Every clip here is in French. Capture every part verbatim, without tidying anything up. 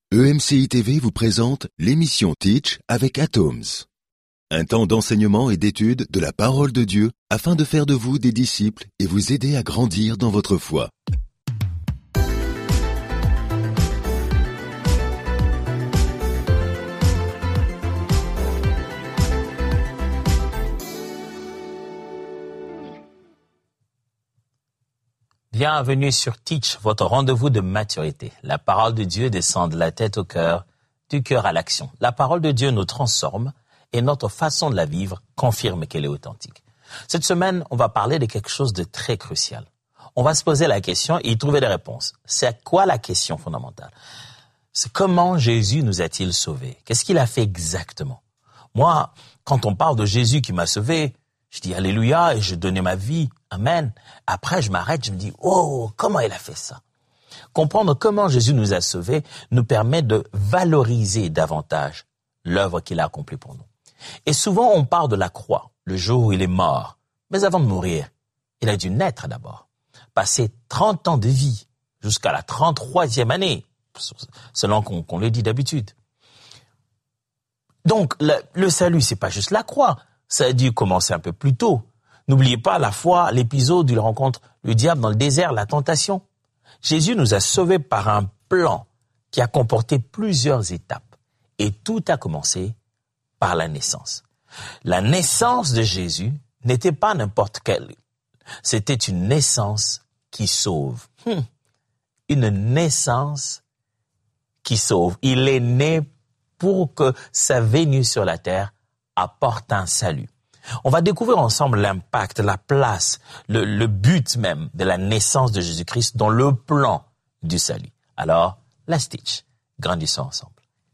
E M C I T V vous présente l'émission Teach avec Atoms. Un temps d'enseignement et d'étude de la parole de Dieu afin de faire de vous des disciples et vous aider à grandir dans votre foi. Bienvenue sur Teach, votre rendez-vous de maturité. La parole de Dieu descend de la tête au cœur, du cœur à l'action. La parole de Dieu nous transforme et notre façon de la vivre confirme qu'elle est authentique. Cette semaine, on va parler de quelque chose de très crucial. On va se poser la question et y trouver des réponses. C'est quoi la question fondamentale? C'est comment Jésus nous a-t-il sauvés? Qu'est-ce qu'il a fait exactement? Moi, quand on parle de Jésus qui m'a sauvé, je dis Alléluia et je donnais ma vie. Amen. Après, je m'arrête, je me dis, oh, comment il a fait ça? Comprendre comment Jésus nous a sauvés nous permet de valoriser davantage l'œuvre qu'il a accomplie pour nous. Et souvent, on parle de la croix, le jour où il est mort. Mais avant de mourir, il a dû naître d'abord. Passer trente ans de vie jusqu'à la trente-troisième année, selon qu'on, qu'on le dit d'habitude. Donc, le, le salut, c'est pas juste la croix. Ça a dû commencer un peu plus tôt. N'oubliez pas la fois, l'épisode où il rencontre le diable dans le désert, la tentation. Jésus nous a sauvés par un plan qui a comporté plusieurs étapes. Et tout a commencé par la naissance. La naissance de Jésus n'était pas n'importe quelle. C'était une naissance qui sauve. Hum. Une naissance qui sauve. Il est né pour que sa venue sur la terre apporte un salut. On va découvrir ensemble l'impact, la place, le, le but même de la naissance de Jésus-Christ dans le plan du salut. Alors, let's teach. Grandissons ensemble.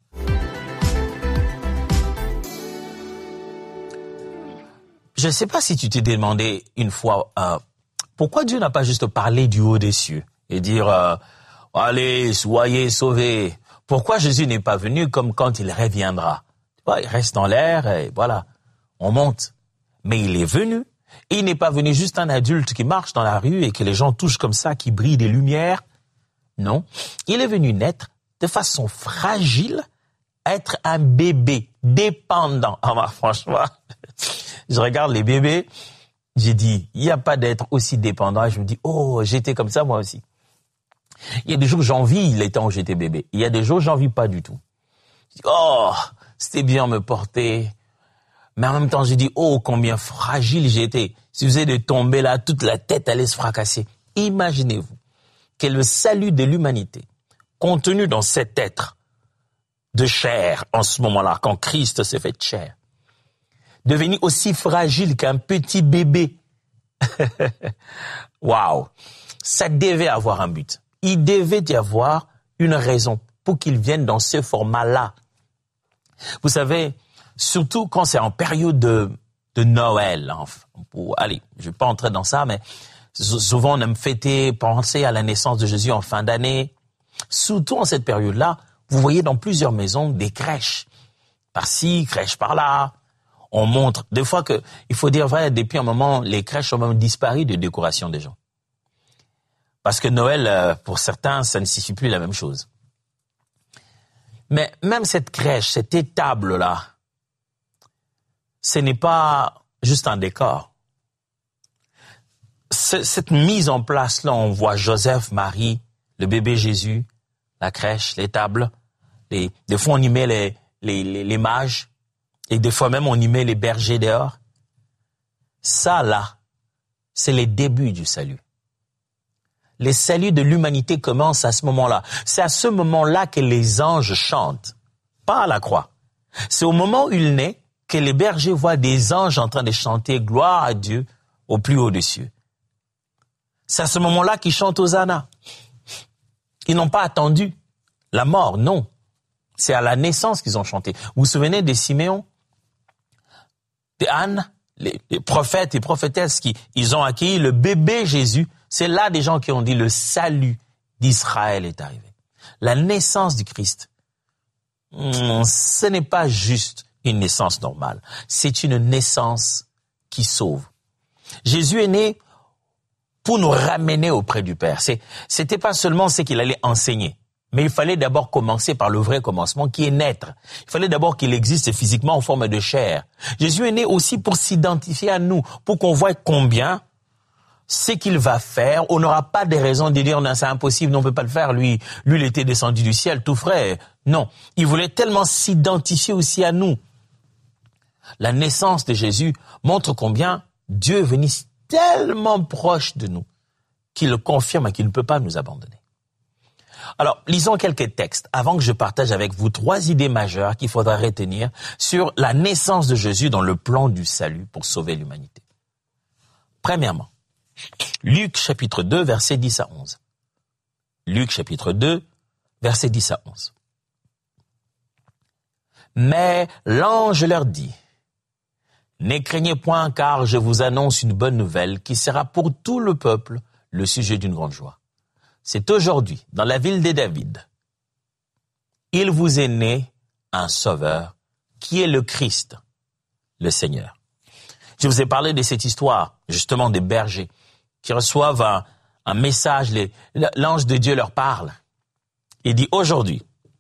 Je ne sais pas si tu t'es demandé une fois, euh, pourquoi Dieu n'a pas juste parlé du haut des cieux et dire, euh, allez, soyez sauvés. Pourquoi Jésus n'est pas venu comme quand il reviendra? Tu vois, il reste dans l'air et voilà, on monte. Mais il est venu, et il n'est pas venu juste un adulte qui marche dans la rue et que les gens touchent comme ça, qui brille des lumières. Non, il est venu naître de façon fragile, être un bébé dépendant. Ah bah franchement, je regarde les bébés, j'ai dit, il n'y a pas d'être aussi dépendant. Et je me dis, oh, j'étais comme ça moi aussi. Il y a des jours où j'envie les temps où j'étais bébé. Il y a des jours où j'envie pas du tout. Je dis, oh, c'était bien me porter. Mais en même temps, j'ai dit, oh, combien fragile j'étais. Si vous de tomber là, toute la tête allait se fracasser. Imaginez-vous que le salut de l'humanité, contenu dans cet être de chair en ce moment-là, quand Christ s'est fait chair, devenu aussi fragile qu'un petit bébé. Waouh! Ça devait avoir un but. Il devait y avoir une raison pour qu'il vienne dans ce format-là. Vous savez, surtout quand c'est en période de, de Noël. Pour, allez, je ne vais pas entrer dans ça, mais souvent on aime fêter, penser à la naissance de Jésus en fin d'année. Surtout en cette période-là, vous voyez dans plusieurs maisons des crèches. Par-ci, crèche par-là. On montre, des fois que, il faut dire vrai, depuis un moment, les crèches ont même disparu de décoration des gens. Parce que Noël, pour certains, ça ne signifie plus la même chose. Mais même cette crèche, cette étable-là, ce n'est pas juste un décor. Cette mise en place-là, on voit Joseph, Marie, le bébé Jésus, la crèche, les tables. Les, des fois, on y met les, les, les, les mages. Et des fois même, on y met les bergers dehors. Ça, là, c'est les débuts du salut. Les saluts de l'humanité commencent à ce moment-là. C'est à ce moment-là que les anges chantent. Pas à la croix. C'est au moment où il naît que les bergers voient des anges en train de chanter gloire à Dieu au plus haut des cieux. C'est à ce moment-là qu'ils chantent Hosanna. Ils n'ont pas attendu la mort, non. C'est à la naissance qu'ils ont chanté. Vous vous souvenez de Siméon, de Anne, les, les prophètes et prophétesses qui ils ont accueilli le bébé Jésus. C'est là des gens qui ont dit le salut d'Israël est arrivé. La naissance du Christ, ce n'est pas juste une naissance normale. C'est une naissance qui sauve. Jésus est né pour nous ramener auprès du Père. C'est, c'était pas seulement ce qu'il allait enseigner, Mais il fallait d'abord commencer par le vrai commencement qui est naître. Il fallait d'abord qu'il existe physiquement en forme de chair. Jésus est né aussi pour s'identifier à nous, pour qu'on voie combien ce qu'il va faire, on n'aura pas des raisons de dire non, c'est impossible, non, on ne peut pas le faire, lui, lui, il était descendu du ciel tout frais. Non, il voulait tellement s'identifier aussi à nous. La naissance de Jésus montre combien Dieu est venu tellement proche de nous qu'il le confirme et qu'il ne peut pas nous abandonner. Alors, lisons quelques textes avant que je partage avec vous trois idées majeures qu'il faudra retenir sur la naissance de Jésus dans le plan du salut pour sauver l'humanité. Premièrement, Luc chapitre deux, versets dix à onze. Luc chapitre deux, versets dix à onze. Mais l'ange leur dit, « Ne craignez point, car je vous annonce une bonne nouvelle qui sera pour tout le peuple le sujet d'une grande joie. C'est aujourd'hui, dans la ville de David, il vous est né un sauveur qui est le Christ, le Seigneur. » Je vous ai parlé de cette histoire, justement, des bergers qui reçoivent un, un message, les, l'ange de Dieu leur parle. Il dit, aujourd'hui,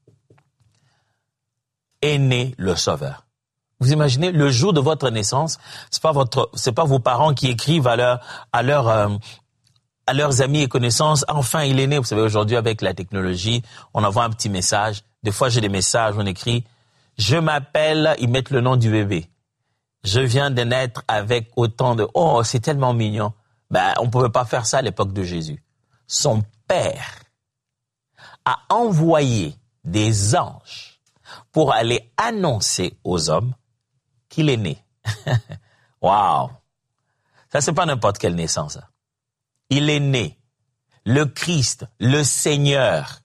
est né le Sauveur. Vous imaginez, le jour de votre naissance, c'est pas votre, c'est pas vos parents qui écrivent à leur, à leur, euh, à leurs amis et connaissances, enfin il est né. Vous savez, aujourd'hui avec la technologie, on envoie un petit message. Des fois j'ai des messages, on écrit, je m'appelle, ils mettent le nom du bébé. Je viens de naître avec autant de, oh c'est tellement mignon. Ben, on ne pouvait pas faire ça à l'époque de Jésus. Son père a envoyé des anges pour aller annoncer aux hommes qu'il est né. Waouh! Ça, c'est pas n'importe quelle naissance. Ça. Il est né. Le Christ, le Seigneur.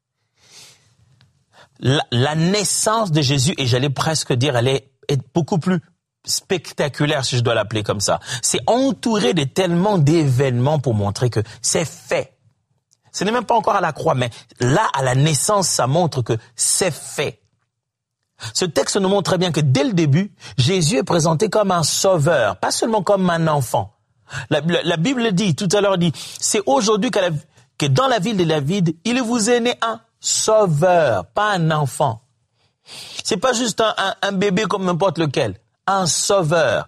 La, la naissance de Jésus, et j'allais presque dire, elle est, est beaucoup plus spectaculaire, si je dois l'appeler comme ça. C'est entouré de tellement d'événements pour montrer que c'est fait. Ce n'est même pas encore à la croix, mais là, à la naissance, ça montre que c'est fait. Ce texte nous montre très bien que dès le début, Jésus est présenté comme un sauveur, pas seulement comme un enfant. La, la, la Bible dit, tout à l'heure dit, c'est aujourd'hui que, la, que dans la ville de David, il vous est né un sauveur, pas un enfant. C'est pas juste un, un, un bébé comme n'importe lequel. Un sauveur.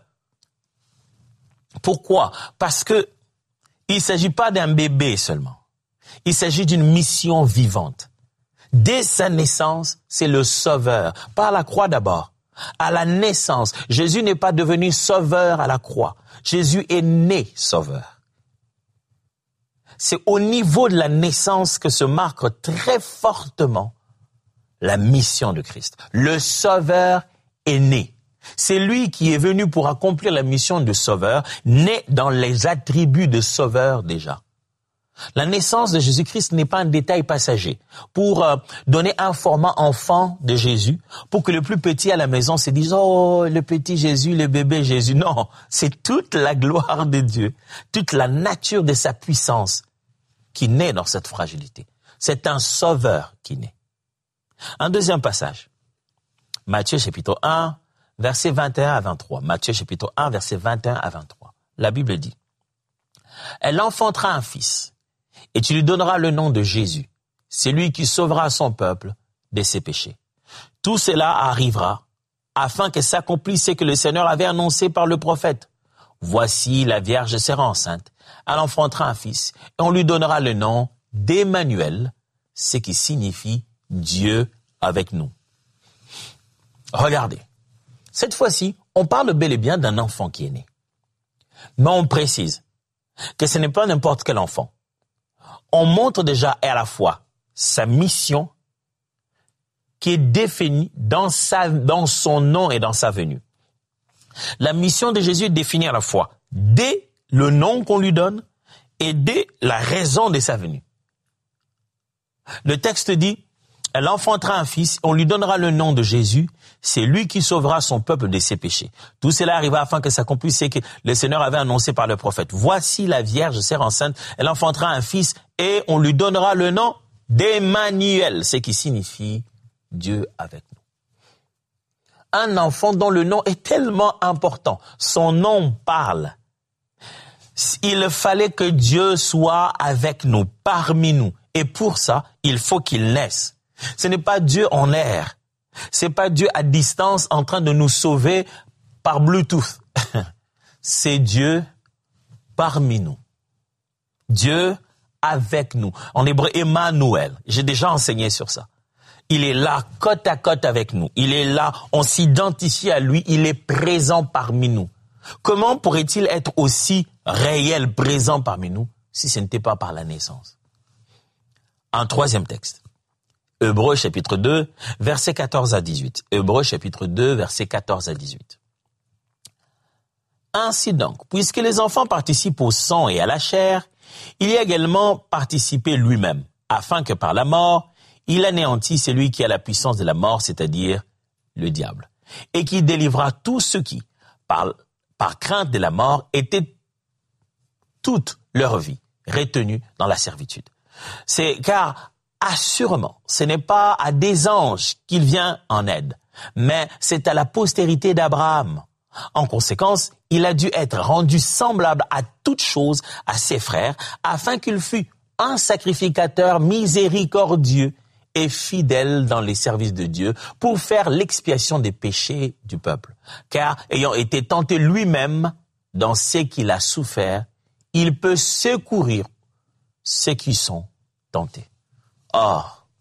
Pourquoi? Parce que il s'agit pas d'un bébé seulement. Il s'agit d'une mission vivante. Dès sa naissance, c'est le sauveur. Par la croix d'abord. À la naissance, Jésus n'est pas devenu sauveur à la croix. Jésus est né sauveur. C'est au niveau de la naissance que se marque très fortement la mission de Christ. Le sauveur est né. C'est lui qui est venu pour accomplir la mission de sauveur, né dans les attributs de sauveur déjà. La naissance de Jésus-Christ n'est pas un détail passager pour euh, donner un format enfant de Jésus, pour que le plus petit à la maison se dise « Oh, le petit Jésus, le bébé Jésus ». Non, c'est toute la gloire de Dieu, toute la nature de sa puissance qui naît dans cette fragilité. C'est un sauveur qui naît. Un deuxième passage, Matthieu chapitre un, versets vingt et un à vingt-trois. Matthieu chapitre un, versets vingt et un à vingt-trois. La Bible dit, « Elle enfantera un fils, et tu lui donneras le nom de Jésus. C'est lui qui sauvera son peuple de ses péchés. Tout cela arrivera, afin que s'accomplisse ce que le Seigneur avait annoncé par le prophète. Voici, la Vierge sera enceinte, elle enfantera un fils, et on lui donnera le nom d'Emmanuel, ce qui signifie Dieu avec nous. » Regardez. Cette fois-ci, on parle bel et bien d'un enfant qui est né. Mais on précise que ce n'est pas n'importe quel enfant. On montre déjà à la fois sa mission qui est définie dans, sa, dans son nom et dans sa venue. La mission de Jésus est définie à la fois dès le nom qu'on lui donne et dès la raison de sa venue. Le texte dit, elle enfantera un fils, on lui donnera le nom de Jésus, c'est lui qui sauvera son peuple de ses péchés. Tout cela arriva afin que s'accomplisse ce que le Seigneur avait annoncé par le prophète. Voici la Vierge sera enceinte, elle enfantera un fils et on lui donnera le nom d'Emmanuel, ce qui signifie Dieu avec nous. Un enfant dont le nom est tellement important, son nom parle. Il fallait que Dieu soit avec nous, parmi nous. Et pour ça, il faut qu'il naisse. Ce n'est pas Dieu en l'air. C'est pas Dieu à distance en train de nous sauver par Bluetooth. C'est Dieu parmi nous. Dieu avec nous. En hébreu, Emmanuel. J'ai déjà enseigné sur ça. Il est là, côte à côte avec nous. Il est là, on s'identifie à lui. Il est présent parmi nous. Comment pourrait-il être aussi réel, présent parmi nous, si ce n'était pas par la naissance? Un troisième texte. Hébreux chapitre deux, versets quatorze à dix-huit. Hébreux chapitre deux, versets quatorze à dix-huit. Ainsi donc, puisque les enfants participent au sang et à la chair, il y a également participé lui-même, afin que par la mort, il anéantisse celui qui a la puissance de la mort, c'est-à-dire le diable, et qui délivra tous ceux qui, par, par crainte de la mort, étaient toute leur vie retenus dans la servitude. C'est car assurément, ce n'est pas à des anges qu'il vient en aide, mais c'est à la postérité d'Abraham. En conséquence, il a dû être rendu semblable à toute chose à ses frères, afin qu'il fût un sacrificateur miséricordieux et fidèle dans les services de Dieu pour faire l'expiation des péchés du peuple. Car, ayant été tenté lui-même dans ce qu'il a souffert, il peut secourir ceux qui sont tentés. Oh,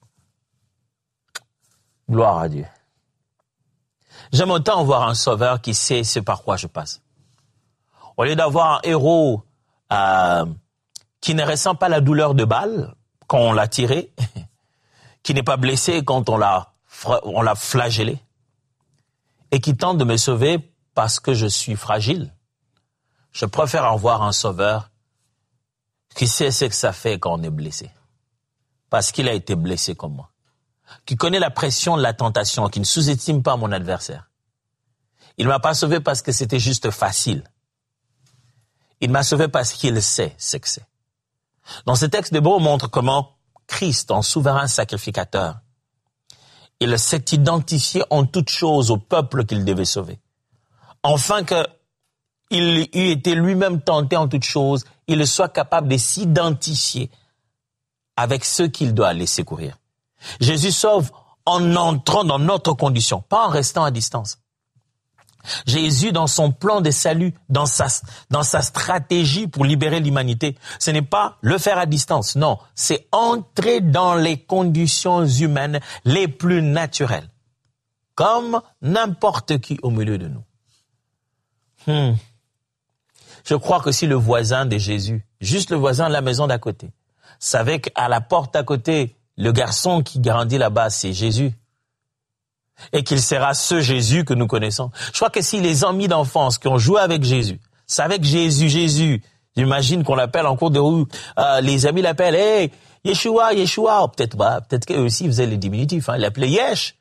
gloire à Dieu. J'aime autant voir un sauveur qui sait ce par quoi je passe. Au lieu d'avoir un héros euh, qui ne ressent pas la douleur de balle quand on l'a tiré, qui n'est pas blessé quand on l'a, on l'a flagellé, et qui tente de me sauver parce que je suis fragile, je préfère avoir un sauveur qui sait ce que ça fait quand on est blessé, parce qu'il a été blessé comme moi, qui connaît la pression de la tentation, qui ne sous-estime pas mon adversaire. Il m'a pas sauvé parce que c'était juste facile. Il m'a sauvé parce qu'il sait ce que c'est. Dans ce texte, Hébreux montre comment Christ, en souverain sacrificateur, il s'est identifié en toute chose au peuple qu'il devait sauver. Enfin que il eût été lui-même tenté en toute chose, il soit capable de s'identifier avec ceux qu'il doit aller secourir. Jésus sauve en entrant dans notre condition, pas en restant à distance. Jésus, dans son plan de salut, dans sa, dans sa stratégie pour libérer l'humanité, ce n'est pas le faire à distance, non, c'est entrer dans les conditions humaines les plus naturelles, comme n'importe qui au milieu de nous. Hmm. Je crois que si le voisin de Jésus, juste le voisin de la maison d'à côté, savait qu'à la porte à côté, le garçon qui grandit là-bas, c'est Jésus, et qu'il sera ce Jésus que nous connaissons. Je crois que si les amis d'enfance qui ont joué avec Jésus, savaient que Jésus, Jésus, j'imagine qu'on l'appelle en cours de rue, euh, les amis l'appellent, hey, Yeshua, Yeshua, peut-être bah, peut-être qu'eux aussi faisaient les diminutifs, hein, ils l'appelaient Yesh.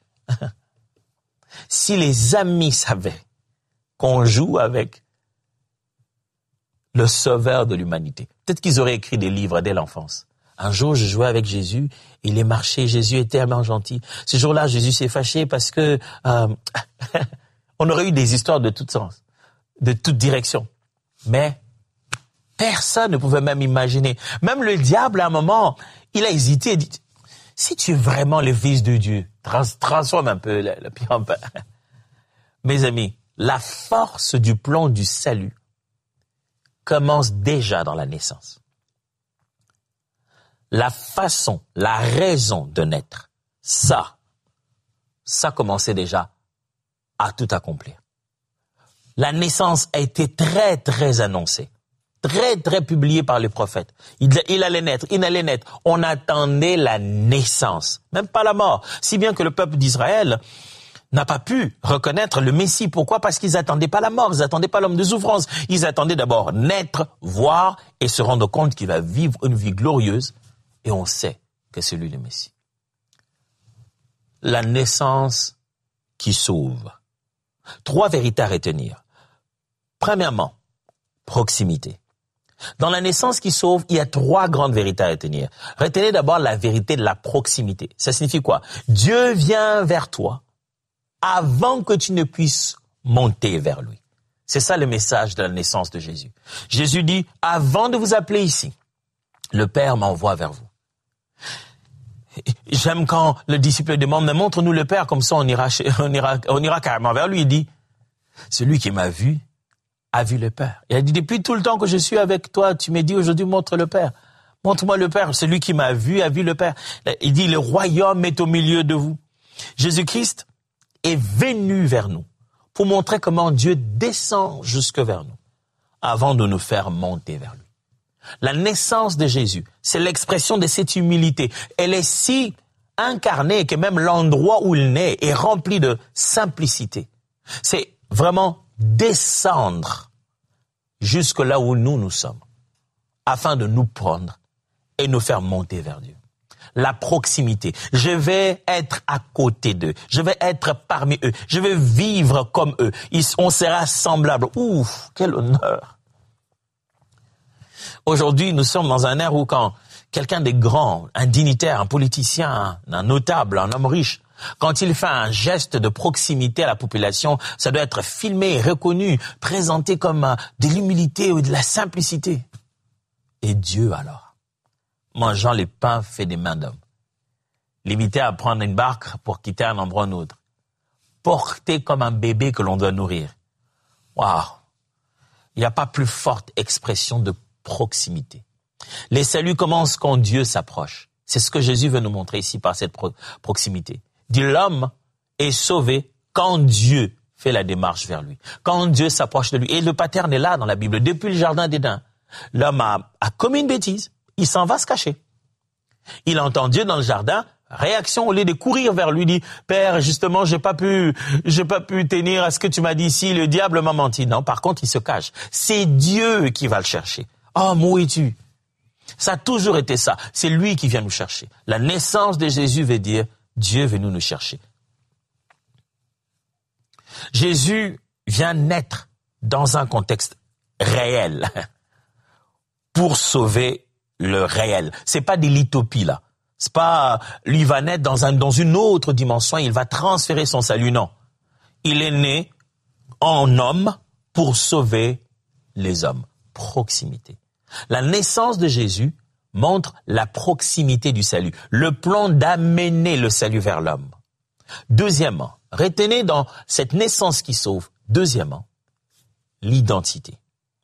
Si les amis savaient qu'on joue avec le sauveur de l'humanité, peut-être qu'ils auraient écrit des livres dès l'enfance. Un jour, je jouais avec Jésus, il est marché, Jésus est tellement gentil. Ce jour-là, Jésus s'est fâché parce que euh, on aurait eu des histoires de toutes sens, de toutes directions. Mais personne ne pouvait même imaginer. Même le diable, à un moment, il a hésité et dit, si tu es vraiment le fils de Dieu, trans- transforme un peu le, le pire en pain. Mes amis, la force du plan du salut commence déjà dans la naissance. La façon, la raison de naître, ça, ça commençait déjà à tout accomplir. La naissance a été très, très annoncée, très, très publiée par les prophètes. Il, il allait naître, il allait naître. On attendait la naissance, même pas la mort. Si bien que le peuple d'Israël n'a pas pu reconnaître le Messie. Pourquoi? Parce qu'ils n'attendaient pas la mort, ils n'attendaient pas l'homme de souffrance. Ils attendaient d'abord naître, voir et se rendre compte qu'il va vivre une vie glorieuse. Et on sait que c'est lui le Messie. La naissance qui sauve. Trois vérités à retenir. Premièrement, proximité. Dans la naissance qui sauve, il y a trois grandes vérités à retenir. Retenez d'abord la vérité de la proximité. Ça signifie quoi? Dieu vient vers toi avant que tu ne puisses monter vers lui. C'est ça le message de la naissance de Jésus. Jésus dit, avant de vous appeler ici, le Père m'envoie vers vous. J'aime quand le disciple demande, mais montre-nous le Père, comme ça on ira, on ira, on ira carrément vers lui. Il dit, celui qui m'a vu a vu le Père. Il a dit, depuis tout le temps que je suis avec toi, tu m'as dit aujourd'hui, montre le Père. Montre-moi le Père. Celui qui m'a vu a vu le Père. Il dit, le royaume est au milieu de vous. Jésus-Christ est venu vers nous pour montrer comment Dieu descend jusque vers nous avant de nous faire monter vers lui. La naissance de Jésus, c'est l'expression de cette humilité. Elle est si incarnée que même l'endroit où il naît est rempli de simplicité. C'est vraiment descendre jusque là où nous nous sommes, afin de nous prendre et nous faire monter vers Dieu. La proximité. Je vais être à côté d'eux. Je vais être parmi eux. Je vais vivre comme eux. On sera semblable. Ouf, quel honneur. Aujourd'hui, nous sommes dans un ère où quand quelqu'un de grand, un dignitaire, un politicien, un notable, un homme riche, quand il fait un geste de proximité à la population, ça doit être filmé, reconnu, présenté comme de l'humilité ou de la simplicité. Et Dieu alors, mangeant les pains faits des mains d'hommes, limité à prendre une barque pour quitter un endroit ou un autre, porté comme un bébé que l'on doit nourrir. Waouh! Il n'y a pas plus forte expression de proximité. Les saluts commencent quand Dieu s'approche. C'est ce que Jésus veut nous montrer ici par cette pro- proximité. Dit l'homme est sauvé quand Dieu fait la démarche vers lui, quand Dieu s'approche de lui. Et le pattern est là dans la Bible. Depuis le jardin d'Éden, l'homme a, a commis une bêtise. Il s'en va se cacher. Il entend Dieu dans le jardin. Réaction, au lieu de courir vers lui, dit, Père, justement, j'ai pas pu, j'ai pas pu tenir à ce que tu m'as dit ici. Le diable m'a menti. Non, par contre, il se cache. C'est Dieu qui va le chercher. Oh, où es-tu? Ça a toujours été ça. C'est lui qui vient nous chercher. La naissance de Jésus veut dire Dieu est venu nous chercher. Jésus vient naître dans un contexte réel pour sauver le réel. C'est pas de l'utopie là. C'est pas lui va naître dans un dans une autre dimension, il va transférer son salut. Non. Il est né en homme pour sauver les hommes. Proximité. La naissance de Jésus montre la proximité du salut, le plan d'amener le salut vers l'homme. Deuxièmement, retenez dans cette naissance qui sauve, deuxièmement, l'identité.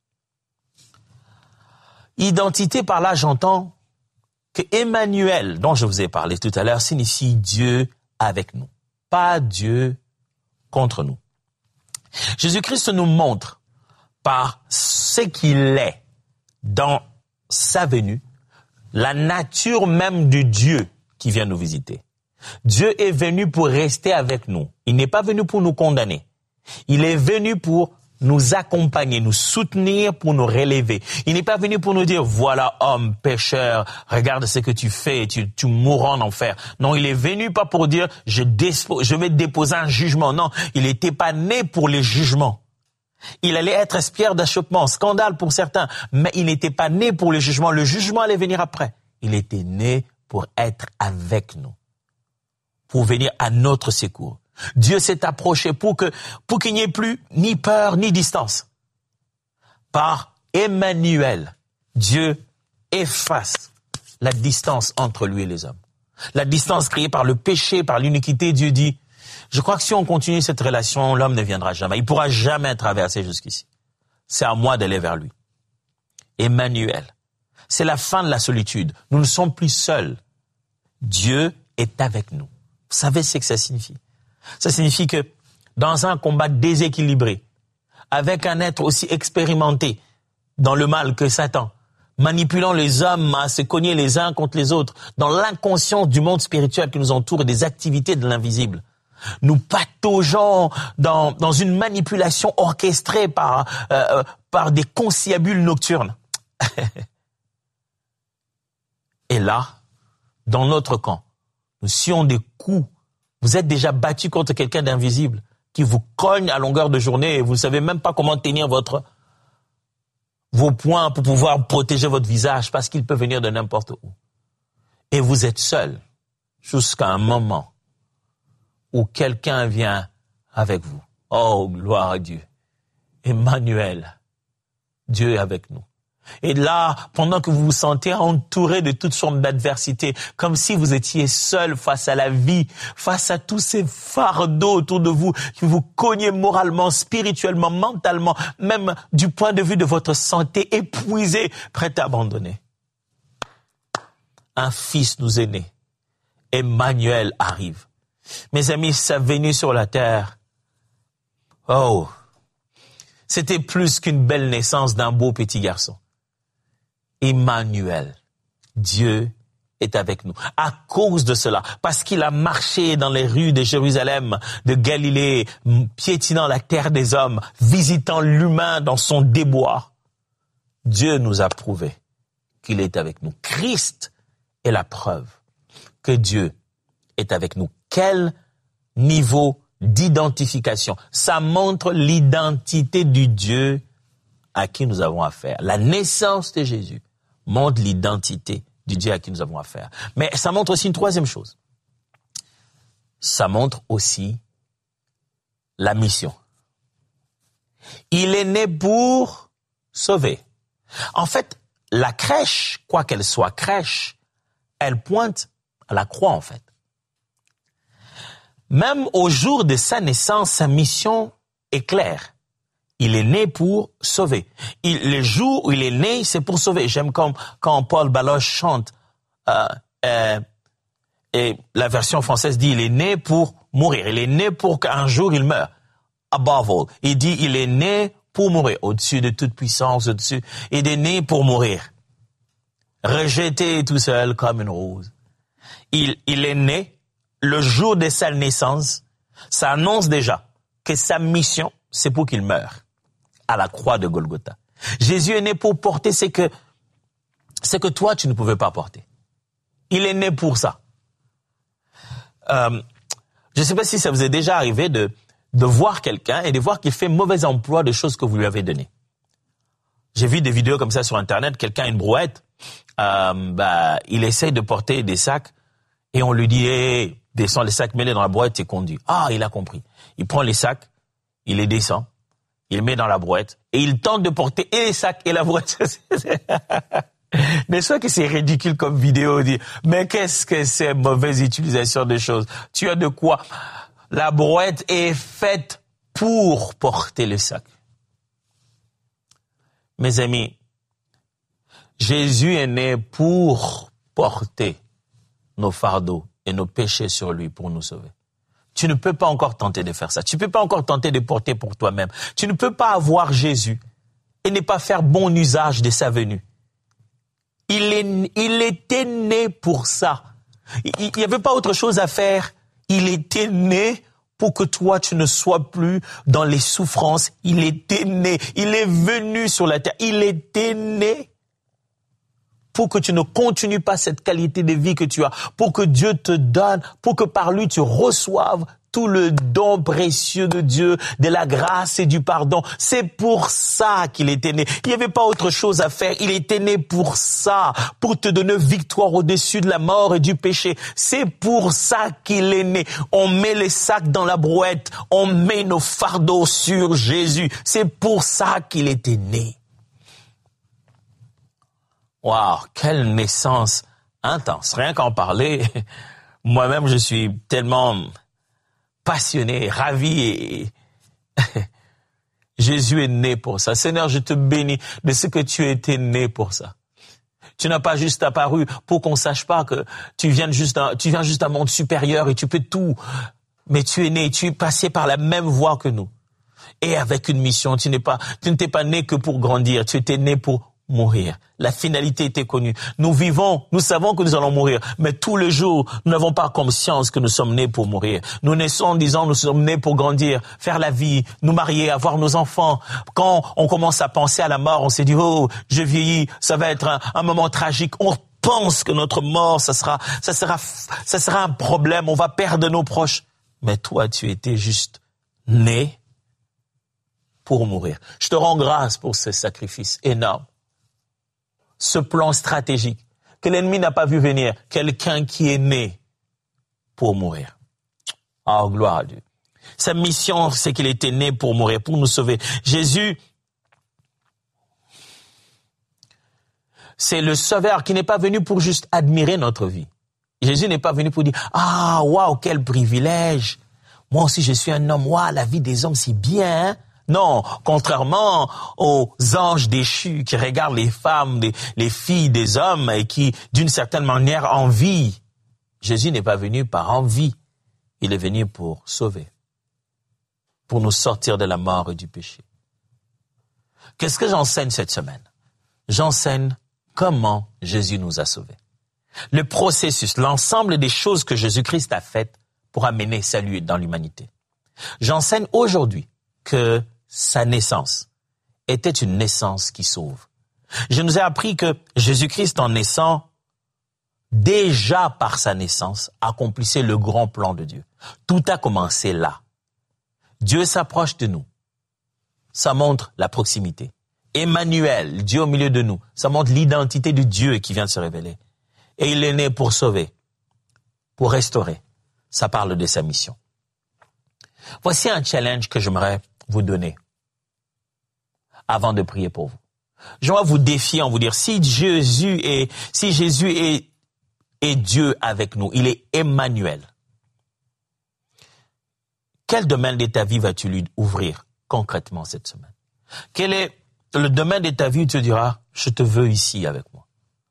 Identité, par là, j'entends que Emmanuel, dont je vous ai parlé tout à l'heure, signifie Dieu avec nous, pas Dieu contre nous. Jésus-Christ nous montre par ce qu'il est dans sa venue, la nature même du Dieu qui vient nous visiter. Dieu est venu pour rester avec nous. Il n'est pas venu pour nous condamner. Il est venu pour nous accompagner, nous soutenir, pour nous relever. Il n'est pas venu pour nous dire, voilà, homme, pécheur, regarde ce que tu fais, tu, tu mourras en enfer. Non, il est venu pas pour dire, je, déspo, je vais déposer un jugement. Non, il n'était pas né pour les jugements. Il allait être pierre d'achoppement, scandale pour certains, mais il n'était pas né pour le jugement. Le jugement allait venir après. Il était né pour être avec nous, pour venir à notre secours. Dieu s'est approché pour que, pour qu'il n'y ait plus ni peur ni distance. Par Emmanuel, Dieu efface la distance entre lui et les hommes. La distance créée par le péché, par l'iniquité, Dieu dit, je crois que si on continue cette relation, l'homme ne viendra jamais. Il pourra jamais traverser jusqu'ici. C'est à moi d'aller vers lui. Emmanuel. C'est la fin de la solitude. Nous ne sommes plus seuls. Dieu est avec nous. Vous savez ce que ça signifie? Ça signifie que dans un combat déséquilibré, avec un être aussi expérimenté dans le mal que Satan, manipulant les hommes à se cogner les uns contre les autres, dans l'inconscience du monde spirituel qui nous entoure et des activités de l'invisible, nous pataugeons dans, dans une manipulation orchestrée par, euh, par des conciliabules nocturnes. Et là, dans notre camp, nous sillons des coups. Vous êtes déjà battu contre quelqu'un d'invisible qui vous cogne à longueur de journée et vous ne savez même pas comment tenir votre, vos poings pour pouvoir protéger votre visage parce qu'il peut venir de n'importe où. Et vous êtes seul jusqu'à un moment où quelqu'un vient avec vous. Oh, gloire à Dieu. Emmanuel, Dieu est avec nous. Et là, pendant que vous vous sentez entouré de toutes sortes d'adversités, comme si vous étiez seul face à la vie, face à tous ces fardeaux autour de vous, qui vous cognent moralement, spirituellement, mentalement, même du point de vue de votre santé, épuisé, prêt à abandonner. Un fils nous est né. Emmanuel arrive. Mes amis, sa venue sur la terre, oh, c'était plus qu'une belle naissance d'un beau petit garçon. Emmanuel, Dieu est avec nous. À cause de cela, parce qu'il a marché dans les rues de Jérusalem, de Galilée, piétinant la terre des hommes, visitant l'humain dans son déboire, Dieu nous a prouvé qu'il est avec nous. Christ est la preuve que Dieu est avec nous. Quel niveau d'identification. Ça montre l'identité du Dieu à qui nous avons affaire. La naissance de Jésus montre l'identité du Dieu à qui nous avons affaire. Mais ça montre aussi une troisième chose. Ça montre aussi la mission. Il est né pour sauver. En fait, la crèche, quoi qu'elle soit crèche, elle pointe à la croix, en fait. Même au jour de sa naissance, sa mission est claire. Il est né pour sauver. Il, le jour où il est né, c'est pour sauver. J'aime comme quand Paul Baloche chante, euh, euh, et la version française dit, il est né pour mourir. Il est né pour qu'un jour il meure. Above all. Il dit, il est né pour mourir. Au-dessus de toute puissance, au-dessus. Il est né pour mourir. Rejeté tout seul comme une rose. Il, il est né. Le jour de sa naissance, ça annonce déjà que sa mission, c'est pour qu'il meure à la croix de Golgotha. Jésus est né pour porter ce que, ce que toi, tu ne pouvais pas porter. Il est né pour ça. Euh, je ne sais pas si ça vous est déjà arrivé de, de voir quelqu'un et de voir qu'il fait mauvais emploi de choses que vous lui avez données. J'ai vu des vidéos comme ça sur Internet, quelqu'un a une brouette, euh, bah, il essaye de porter des sacs et on lui dit hey, « descends les sacs, mets-les dans la brouette et conduis ». Ah, il a compris. Il prend les sacs, il les descend, il les met dans la brouette et il tente de porter et les sacs et la brouette. N'est-ce pas que c'est ridicule comme vidéo? Dit, mais qu'est-ce que c'est mauvaise utilisation des choses? Tu as de quoi? La brouette est faite pour porter le sac. Mes amis, Jésus est né pour porter nos fardeaux et nos péchés sur lui pour nous sauver. Tu ne peux pas encore tenter de faire ça. Tu ne peux pas encore tenter de porter pour toi-même. Tu ne peux pas avoir Jésus et ne pas faire bon usage de sa venue. Il, est, il était né pour ça. Il n'y avait pas autre chose à faire. Il était né pour que toi, tu ne sois plus dans les souffrances. Il était né. Il est venu sur la terre. Il était né pour que tu ne continues pas cette qualité de vie que tu as, pour que Dieu te donne, pour que par lui tu reçoives tout le don précieux de Dieu, de la grâce et du pardon. C'est pour ça qu'il était né. Il n'y avait pas autre chose à faire. Il était né pour ça, pour te donner victoire au-dessus de la mort et du péché. C'est pour ça qu'il est né. On met les sacs dans la brouette, on met nos fardeaux sur Jésus. C'est pour ça qu'il était né. Waouh, quelle naissance intense. Rien qu'en parler, moi-même, je suis tellement passionné, ravi et Jésus est né pour ça. Seigneur, je te bénis de ce que tu étais né pour ça. Tu n'as pas juste apparu pour qu'on sache pas que tu viens juste d'un, tu viens juste d'un monde supérieur et tu peux tout. Mais tu es né, tu es passé par la même voie que nous. Et avec une mission, tu n'es pas, tu ne t'es pas né que pour grandir, tu étais né pour mourir. La finalité était connue. Nous vivons, nous savons que nous allons mourir, mais tous les jours, nous n'avons pas conscience que nous sommes nés pour mourir. Nous naissons en disant nous sommes nés pour grandir, faire la vie, nous marier, avoir nos enfants. Quand on commence à penser à la mort, on s'est dit, oh, je vieillis, ça va être un, un moment tragique. On pense que notre mort, ça sera, ça sera, ça sera un problème, on va perdre nos proches. Mais toi, tu étais juste né pour mourir. Je te rends grâce pour ce sacrifice énorme. Ce plan stratégique que l'ennemi n'a pas vu venir, quelqu'un qui est né pour mourir. Oh, gloire à Dieu. Sa mission, c'est qu'il était né pour mourir, pour nous sauver. Jésus, c'est le sauveur qui n'est pas venu pour juste admirer notre vie. Jésus n'est pas venu pour dire « Ah, waouh, quel privilège! Moi aussi, je suis un homme. Waouh, la vie des hommes, c'est bien. Hein? » Non, contrairement aux anges déchus qui regardent les femmes, les, les filles des hommes et qui, d'une certaine manière, envient. Jésus n'est pas venu par envie. Il est venu pour sauver, pour nous sortir de la mort et du péché. Qu'est-ce que j'enseigne cette semaine? J'enseigne comment Jésus nous a sauvés. Le processus, l'ensemble des choses que Jésus-Christ a faites pour amener salut dans l'humanité. J'enseigne aujourd'hui que sa naissance était une naissance qui sauve. Je nous ai appris que Jésus-Christ, en naissant, déjà par sa naissance, accomplissait le grand plan de Dieu. Tout a commencé là. Dieu s'approche de nous. Ça montre la proximité. Emmanuel, Dieu au milieu de nous. Ça montre l'identité de Dieu qui vient de se révéler. Et il est né pour sauver, pour restaurer. Ça parle de sa mission. Voici un challenge que j'aimerais vous donner avant de prier pour vous. J'aimerais vous défier en vous dire, si Jésus est, si Jésus est, est Dieu avec nous, il est Emmanuel, quel domaine de ta vie vas-tu lui ouvrir concrètement cette semaine? Quel est le domaine de ta vie où tu diras, je te veux ici avec moi?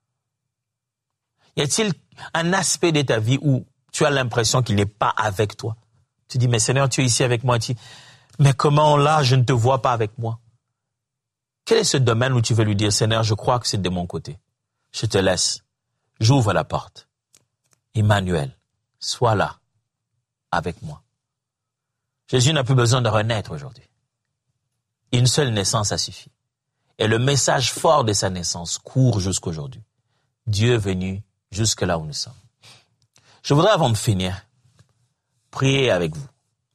Y a-t-il un aspect de ta vie où tu as l'impression qu'il n'est pas avec toi? Tu dis, mais Seigneur, tu es ici avec moi. Tu dis, mais comment là, je ne te vois pas avec moi? Quel est ce domaine où tu veux lui dire, Seigneur, je crois que c'est de mon côté. Je te laisse. J'ouvre la porte. Emmanuel, sois là avec moi. Jésus n'a plus besoin de renaître aujourd'hui. Une seule naissance a suffi. Et le message fort de sa naissance court jusqu'aujourd'hui. Dieu est venu jusque là où nous sommes. Je voudrais, avant de finir, prier avec vous.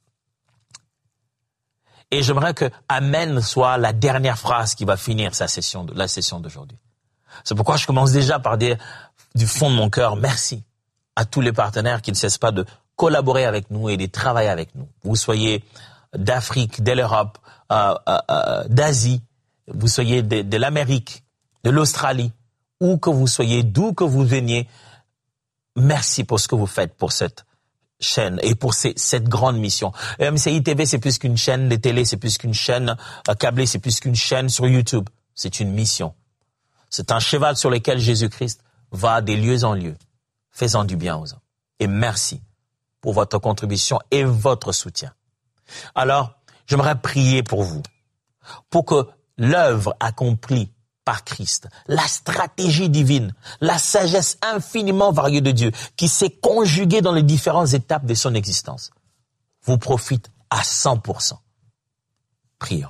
Et j'aimerais que Amen soit la dernière phrase qui va finir sa session, la session d'aujourd'hui. C'est pourquoi je commence déjà par dire du fond de mon cœur, merci à tous les partenaires qui ne cessent pas de collaborer avec nous et de travailler avec nous. Vous soyez d'Afrique, de l'Europe, euh, euh, euh, d'Asie, vous soyez de, de l'Amérique, de l'Australie, où que vous soyez, d'où que vous veniez, merci pour ce que vous faites pour cette chaîne et pour ces, cette grande mission. E M C I T V, c'est plus qu'une chaîne de télé, c'est plus qu'une chaîne euh, câblée, c'est plus qu'une chaîne sur YouTube. C'est une mission. C'est un cheval sur lequel Jésus-Christ va des lieux en lieux, faisant du bien aux hommes. Et merci pour votre contribution et votre soutien. Alors, j'aimerais prier pour vous, pour que l'œuvre accomplie par Christ, la stratégie divine, la sagesse infiniment variée de Dieu, qui s'est conjuguée dans les différentes étapes de son existence, vous profite à cent pour cent. Prions.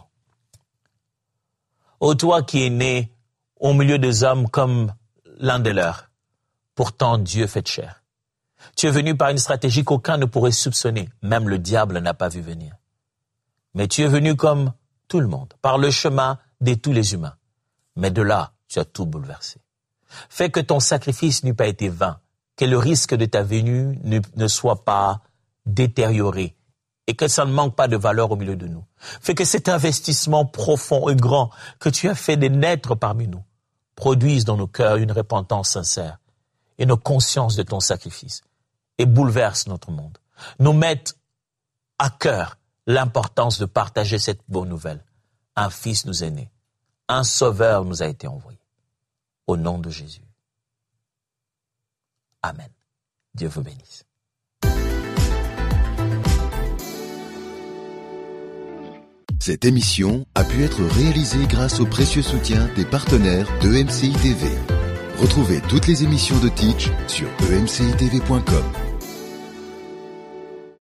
Ô toi qui es né au milieu des hommes comme l'un des leurs, pourtant Dieu fait chair. Tu es venu par une stratégie qu'aucun ne pourrait soupçonner, même le diable n'a pas vu venir. Mais tu es venu comme tout le monde, par le chemin de tous les humains. Mais de là, tu as tout bouleversé. Fais que ton sacrifice n'eût pas été vain, que le risque de ta venue ne, ne soit pas détérioré et que ça ne manque pas de valeur au milieu de nous. Fais que cet investissement profond et grand que tu as fait de naître parmi nous produise dans nos cœurs une repentance sincère et nos consciences de ton sacrifice et bouleverse notre monde. Nous mette à cœur l'importance de partager cette bonne nouvelle. Un fils nous est né. Un sauveur nous a été envoyé. Au nom de Jésus. Amen. Dieu vous bénisse. Cette émission a pu être réalisée grâce au précieux soutien des partenaires d'E M C I T V. Retrouvez toutes les émissions de Teach sur e m c i t v point com.